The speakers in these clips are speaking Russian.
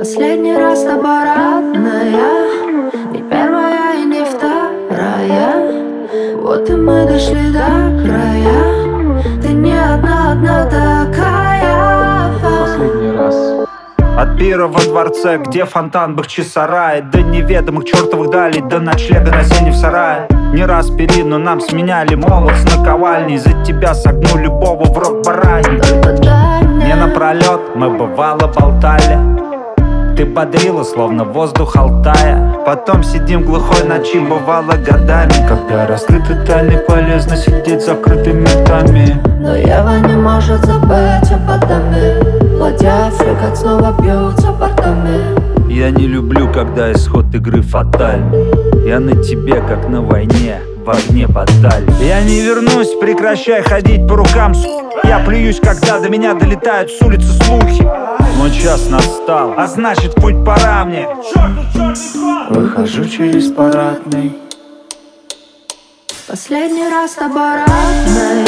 Последний раз с тобой, родная, не первая и не вторая. Вот и мы дошли до края. Ты не одна такая. Последний раз. От пира во дворце, где фонтан Бахчисарай, до неведомых чертовых далей, до ночлега на сене в сарае. Не раз перину нам сменяли молот с наковальней. За тебя согну любого в рот барани. Не напролет мы бывало болтали. Ты бодрила, словно воздух Алтая. Потом сидим в глухой ночи, бывало годами. Когда раскрыты тайны, полезно сидеть закрытыми ртами. Но Ева не может забыть об Адаме. Ладья фрегат снова бьются бортами. Я не люблю, когда исход игры фатальный. Я на тебе, как на войне, в огне поддали. Я не вернусь, прекращай ходить по рукам, Я плююсь, когда до меня долетают с улицы слухи. Мой час настал, а значит путь пора мне. Выхожу через парадный. Последний раз с тобой, родная,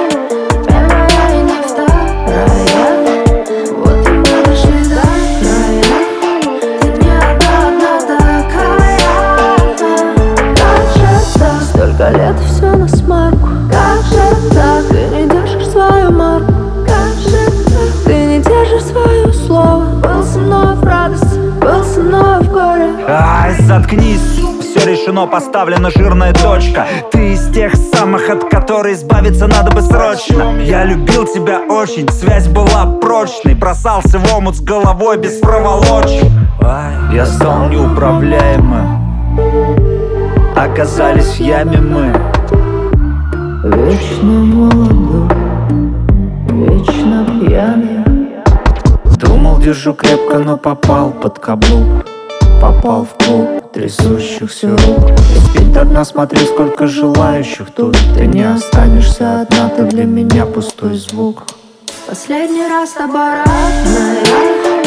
первая и не вторая. Вот и мы дошли до края. Ты не одна такая. Как же так? Столько лет и все на смарку. Как же так? Ты не держишь свою марку. Как же так? Ты не держишь свое слово. Был со мной в радости, был со мной в горе. Ай, заткнись, все решено, поставлена жирная точка. Ты из тех самых, от которой избавиться надо бы срочно. Я любил тебя очень, связь была прочной. Бросался в омут с головой без проволочек. Я стал неуправляемым. Оказались в яме мы. Вечно молодой, вечно пьяный. Думал, держу крепко, но попал под каблук. Попал в клуб трясущихся рук. И спит одна, смотри, сколько желающих тут. Ты не останешься одна, ты для меня пустой звук. Последний раз с тобой, родная,